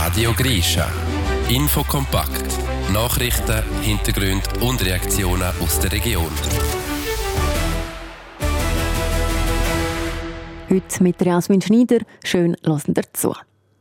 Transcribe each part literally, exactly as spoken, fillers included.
Radio Grisha. Infokompakt. Nachrichten, Hintergründe und Reaktionen aus der Region. Heute mit Jasmin Schneider. Schön hören ihr zu.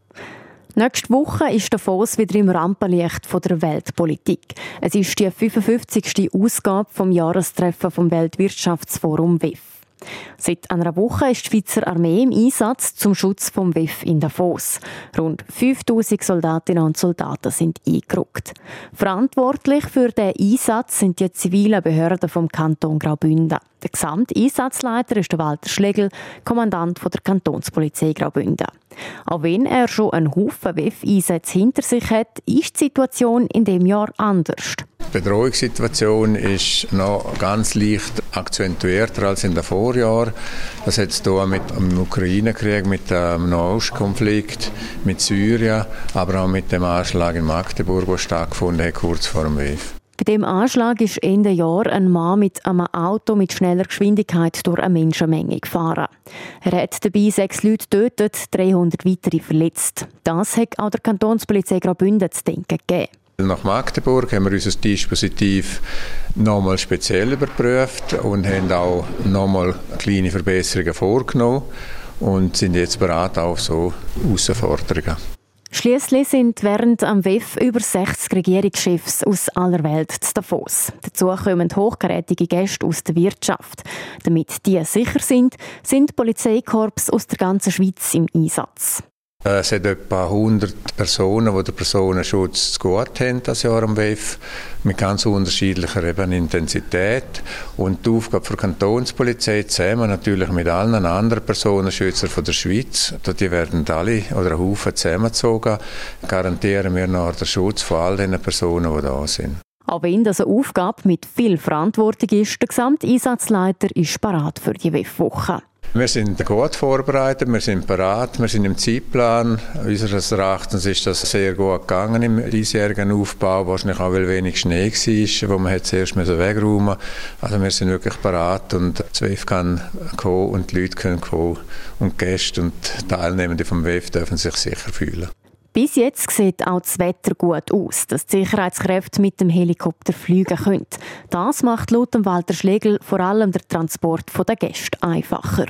Nächste Woche ist Davos wieder im Rampenlicht der Weltpolitik. Es ist die fünfundfünfzigste Ausgabe vom Jahrestreffen vom Weltwirtschaftsforum W E F. Seit einer Woche ist die Schweizer Armee im Einsatz zum Schutz vom W E F in Davos. Rund fünftausend Soldatinnen und Soldaten sind eingerückt. Verantwortlich für den Einsatz sind die zivilen Behörden vom Kanton Graubünden. Der Gesamteinsatzleiter ist der Walter Schlegel, Kommandant der Kantonspolizei Graubünden. Auch wenn er schon einen Haufen W E F-Einsätze hinter sich hat, ist die Situation in diesem Jahr anders. Die Bedrohungssituation ist noch ganz leicht akzentuierter als in den Vorjahren. Das hat zu tun mit dem Ukraine-Krieg, mit dem Nahostkonflikt, mit Syrien, aber auch mit dem Anschlag in Magdeburg, der stattgefunden hat, kurz vor dem W E F. Bei dem Anschlag ist Ende Jahr ein Mann mit einem Auto mit schneller Geschwindigkeit durch eine Menschenmenge gefahren. Er hat dabei sechs Leute getötet, dreihundert weitere verletzt. Das hat auch der Kantonspolizei Graubünden zu denken gegeben. Nach Magdeburg haben wir unser Dispositiv nochmal speziell überprüft und haben auch nochmal kleine Verbesserungen vorgenommen und sind jetzt bereit auf so Herausforderungen. Schliesslich sind während am W E F über sechzig Regierungschefs aus aller Welt zu Davos. Dazu kommen hochkarätige Gäste aus der Wirtschaft. Damit die sicher sind, sind Polizeikorps aus der ganzen Schweiz im Einsatz. Es sind etwa hundert Personen, die den Personenschutz zu gut haben das Jahr am W E F, mit ganz unterschiedlicher eben Intensität. Und die Aufgabe der Kantonspolizei zusammen natürlich mit allen anderen Personenschützern von der Schweiz, die werden alle oder ein Haufen zusammengezogen, garantieren wir noch den Schutz von all den Personen, die da sind. Auch wenn das eine Aufgabe mit viel Verantwortung ist, der Gesamteinsatzleiter ist bereit für die W E F-Woche. Wir sind gut vorbereitet, wir sind bereit, wir sind im Zeitplan. Unseres Erachtens ist das sehr gut gegangen im diesjährigen Aufbau, wahrscheinlich auch weil wenig Schnee war, wo man zuerst wegräumen musste. Also wir sind wirklich bereit und das W E F kann kommen und die Leute können kommen und die Gäste und Teilnehmende vom W E F dürfen sich sicher fühlen. Bis jetzt sieht auch das Wetter gut aus, dass die Sicherheitskräfte mit dem Helikopter fliegen können. Das macht laut Walter Schlegel vor allem den Transport der Gäste einfacher.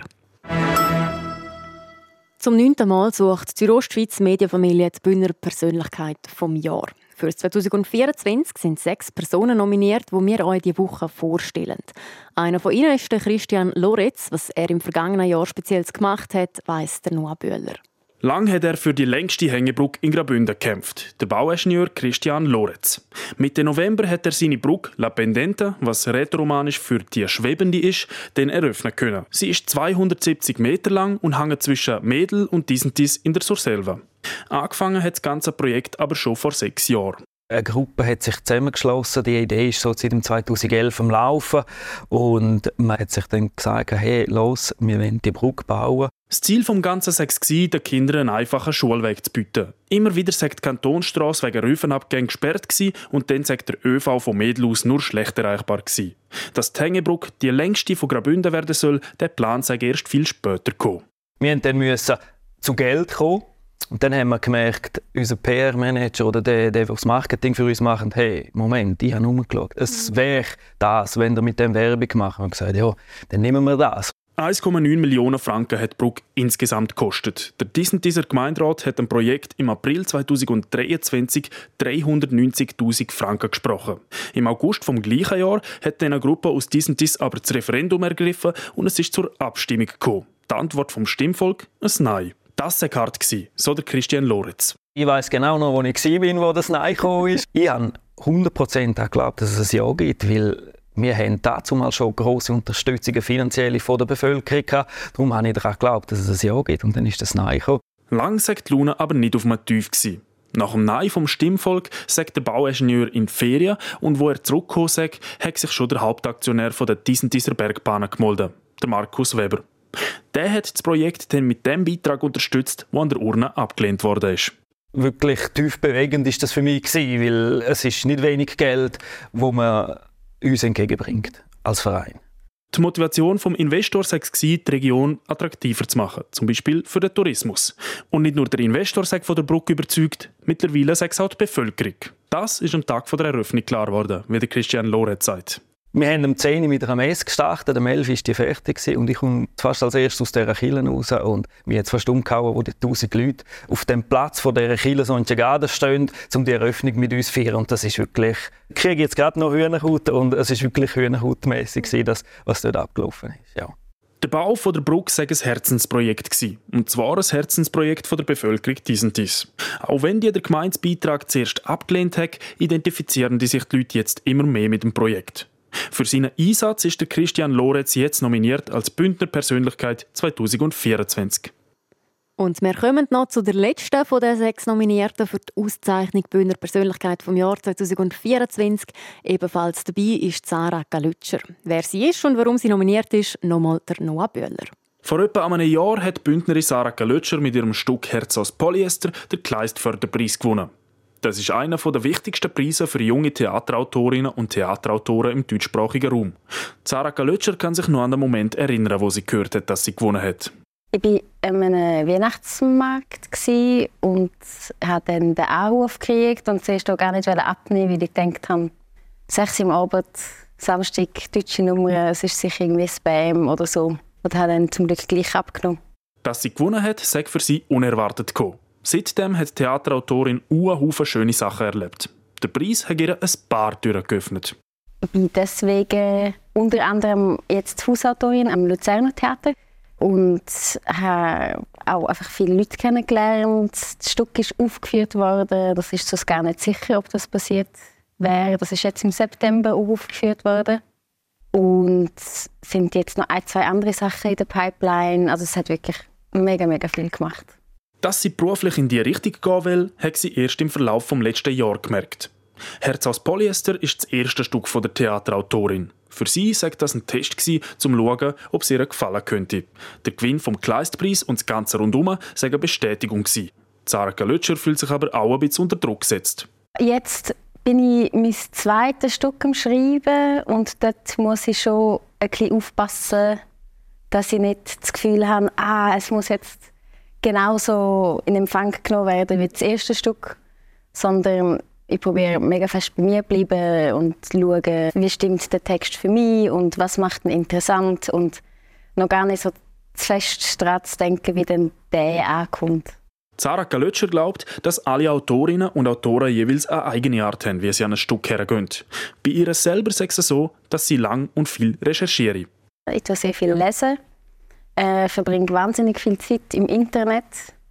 Zum neunten Mal sucht die Südostschweiz Medienfamilie die Bühner Persönlichkeit vom Jahr. Für zwanzig vierundzwanzig sind sechs Personen nominiert, die wir euch diese Woche vorstellen. Einer von ihnen ist der Christian Loretz. Was er im vergangenen Jahr speziell gemacht hat, weiss der Noah Bühler. Lang hat er für die längste Hängebrücke in Graubünden gekämpft, der Bauingenieur Christian Loretz. Mitte November hat er seine Brücke La Pendente, was rätoromanisch für die Schwebende ist, dann eröffnen können. Sie ist zweihundertsiebzig Meter lang und hängt zwischen Mädel und Disentis in der Surselva. Angefangen hat das ganze Projekt aber schon vor sechs Jahren. Eine Gruppe hat sich zusammengeschlossen. Die Idee ist so seit zweitausendelf am Laufen. Und man hat sich dann gesagt, hey, los, wir wollen die Brücke bauen. Das Ziel des Ganzen war es, den Kindern einen einfachen Schulweg zu bieten. Immer wieder sei die Kantonsstrasse wegen Rüfenabgängen gesperrt und dann sei der ÖV von Mädel aus nur schlecht erreichbar gewesen. Dass die Hängebrücke die längste von Graubünden werden soll, der Plan sei erst viel später gekommen. Wir mussten dann zu Geld kommen. Und dann haben wir gemerkt, unser P R-Manager oder der, der das Marketing für uns macht, hey, Moment, ich habe rumgeschaut. Es wäre das, wenn ihr mit dem Werbung macht. Wir haben gesagt, ja, dann nehmen wir das. eins Komma neun Millionen Franken hat die Brücke insgesamt gekostet. Der Disentisser Gemeinderat hat dem Projekt im April zweitausenddreiundzwanzig dreihundertneunzigtausend Franken gesprochen. Im August vom gleichen Jahr hat eine Gruppe aus Disentis aber das Referendum ergriffen und es ist zur Abstimmung gekommen. Die Antwort vom Stimmvolk? Ein Nein. Das war hart, so der Christian Loretz. Ich weiss genau noch, wo ich war, wo das Nein gekommen ist. Ich habe hundert Prozent geglaubt, dass es ein Ja gibt, weil wir haben dazu mal schon grosse Unterstützung finanziell von der Bevölkerung gehabt. Darum habe ich daran geglaubt, dass es ein Ja gibt und dann ist das Nein gekommen. Lang war die Laune aber nicht auf einem Tief. Nach dem Nein vom Stimmvolk sagt der Bauingenieur in die Ferien und wo er zurückgekommen ist, hat sich schon der Hauptaktionär der Disentisser Bergbahnen gemeldet, der Markus Weber. Der hat das Projekt dann mit dem Beitrag unterstützt, der an der Urne abgelehnt worden ist. Wirklich tief bewegend ist das für mich gewesen, weil es ist nicht wenig Geld, das man uns entgegenbringt als Verein. Die Motivation vom Investor sei es, die Region attraktiver zu machen, zum Beispiel für den Tourismus. Und nicht nur der Investor sei von der Brücke überzeugt, mittlerweile sei es auch die Bevölkerung. Das ist am Tag der Eröffnung klar geworden, wie der Christian Lorenz sagt. Wir haben um zehn Uhr mit einer Messe gestartet, um elf Uhr war die fertig und ich komme fast als erstes aus dieser Kirche raus und mir hat es fast umgehauen, wo die tausend Leute auf dem Platz von dieser Kirche so in Garden stehen, um die Eröffnung mit uns zu feiern. Und das ist wirklich, ich kriege jetzt gerade noch Hühnerhaut und es ist wirklich hühnerhautmässig, das, was dort abgelaufen ist. Ja. Der Bau von der Brücke sei ein Herzensprojekt gewesen. Und zwar ein Herzensprojekt von der Bevölkerung Disentis. Auch wenn die der Gemeindebeitrag zuerst abgelehnt hat, identifizieren die sich die Leute jetzt immer mehr mit dem Projekt. Für seinen Einsatz ist der Christian Lorenz jetzt nominiert als Bündner Persönlichkeit zwanzig vierundzwanzig. Und wir kommen noch zu der letzten von den sechs Nominierten für die Auszeichnung Bündner Persönlichkeit vom Jahr zwanzig vierundzwanzig. Ebenfalls dabei ist Sarah Galütscher. Wer sie ist und warum sie nominiert ist, nochmal der Noah Böhler. Vor etwa einem Jahr hat die Bündnerin Sarah Galütscher mit ihrem Stück «Herz aus Polyester» den Kleistförderpreis gewonnen. Das ist einer der wichtigsten Preise für junge Theaterautorinnen und Theaterautoren im deutschsprachigen Raum. Sarah Galütscher kann sich noch an den Moment erinnern, wo sie gehört hat, dass sie gewonnen hat. Ich war an einem Weihnachtsmarkt und habe dann den Anruf gekriegt und zuerst auch gar nicht abnehmen, weil ich gedacht habe, sechs Uhr am Abend, Samstag, deutsche Nummer, es ist sicher irgendwie Spam oder so. Und habe dann zum Glück gleich abgenommen. Dass sie gewonnen hat, sei für sie unerwartet gekommen. Seitdem hat die Theaterautorin einen Haufen schöne Sachen erlebt. Der Preis hat ihr ein paar Türen geöffnet. Ich bin deswegen unter anderem jetzt Hausautorin am Luzerner Theater und habe auch einfach viele Leute kennengelernt. Das Stück ist aufgeführt worden. Das ist sonst gar nicht sicher, ob das passiert wäre. Das ist jetzt im September aufgeführt worden. Und es sind jetzt noch ein, zwei andere Sachen in der Pipeline. Also es hat wirklich mega, mega viel gemacht. Dass sie beruflich in diese Richtung gehen will, hat sie erst im Verlauf des letzten Jahres gemerkt. «Herz aus Polyester» ist das erste Stück der Theaterautorin. Für sie war das ein Test, um zu schauen, ob es ihr gefallen könnte. Der Gewinn vom Kleistpreis und das Ganze rundum war eine Bestätigung. Sarah Galütscher fühlt sich aber auch ein bisschen unter Druck gesetzt. Jetzt bin ich mein zweites Stück am Schreiben und dort muss ich schon ein bisschen aufpassen, dass ich nicht das Gefühl habe, ah, es muss jetzt genauso in Empfang genommen werden wie das erste Stück, sondern ich probiere mega fest bei mir zu bleiben und zu schauen, wie stimmt der Text für mich und was macht ihn interessant und noch gar nicht so zu fest daran zu denken, wie dann der ankommt. Sarah Galütscher glaubt, dass alle Autorinnen und Autoren jeweils eine eigene Art haben, wie sie an ein Stück hergehen. Bei ihr selber sagt sie so, dass sie lang und viel recherchiere. Ich tue sehr viel lesen. Äh, verbringe wahnsinnig viel Zeit im Internet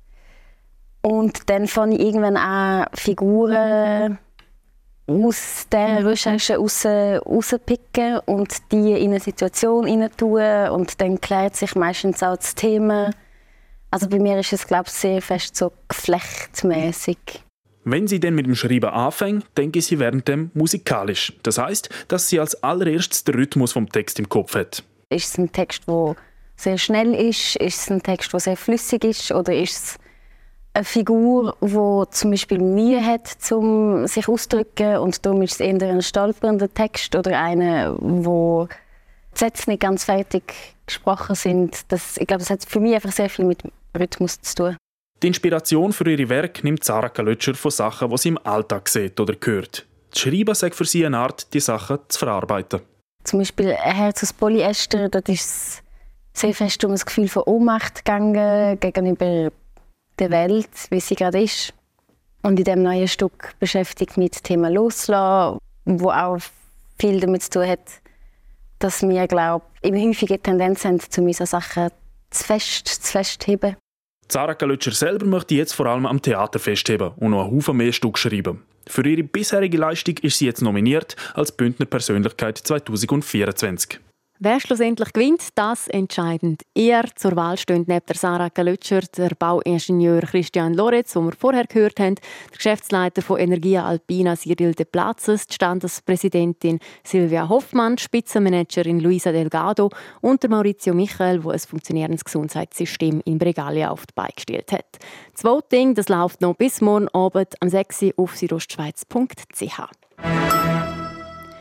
und dann fange ich irgendwann an, Figuren aus dieser Recherche raus, rauspicken und die in eine Situation hinein tun und dann klärt sich meistens auch das Thema. Also bei mir ist es, glaube ich, sehr fest so geflechtmäßig. Wenn sie dann mit dem Schreiben anfängt, denke ich sie während dem musikalisch. Das heisst, dass sie als allererstes den Rhythmus vom Text im Kopf hat. Ist es ein Text, der sehr schnell ist? Ist es ein Text, der sehr flüssig ist? Oder ist es eine Figur, die zum Beispiel Mühe hat, um sich auszudrücken und darum ist es eher ein stolpernder Text oder einer, wo die Sätze nicht ganz fertig gesprochen sind? Das, ich glaube, das hat für mich einfach sehr viel mit Rhythmus zu tun. Die Inspiration für ihre Werke nimmt Sarah Galütscher von Sachen, die sie im Alltag sieht oder hört. Das Schreiben sagt für sie eine Art, die Sachen zu verarbeiten. Zum Beispiel ein Herz aus Polyester, dort ist es sehr fest um das Gefühl von Ohnmacht gegangen gegenüber der Welt, wie sie gerade ist. Und in diesem neuen Stück beschäftigt mich das Thema Loslassen, wo auch viel damit zu tun hat, dass wir, glaube ich, immer häufige Tendenz haben, zu unseren Sachen zu fest zu festheben. Sarah Galütscher selber möchte jetzt vor allem am Theater festheben und noch einen Haufen mehr Stücke schreiben. Für ihre bisherige Leistung ist sie jetzt nominiert als Bündner Persönlichkeit zwanzig vierundzwanzig. Wer schlussendlich gewinnt, das entscheidend ihr. Zur Wahl stehen neben der Sarah Galütscher der Bauingenieur Christian Lorenz, den wir vorher gehört haben, der Geschäftsleiter von Energia Alpina Cyril de Platzes, die Standespräsidentin Silvia Hoffmann, Spitzenmanagerin Luisa Delgado und der Maurizio Michael, der ein funktionierendes Gesundheitssystem in Bregalia auf die Beine gestellt hat. Das Voting das läuft noch bis morgen Abend am sechs Uhr auf südostschweiz punkt c h.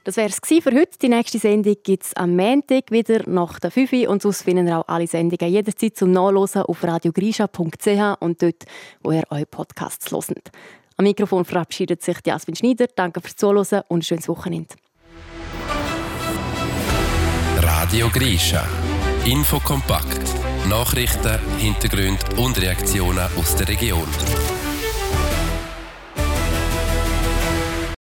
Das wäre es für heute. Die nächste Sendung gibt es am Montag wieder nach der fünf Uhr. Und sonst finden ihr auch alle Sendungen jederzeit zum Nachlesen auf radiogrisha punkt c h und dort, wo ihr eure Podcasts hört. Am Mikrofon verabschiedet sich Jasmin Schneider. Danke fürs Zuhören und ein schönes Wochenende. Radio Grisha. Info kompakt. Nachrichten, Hintergründe und Reaktionen aus der Region.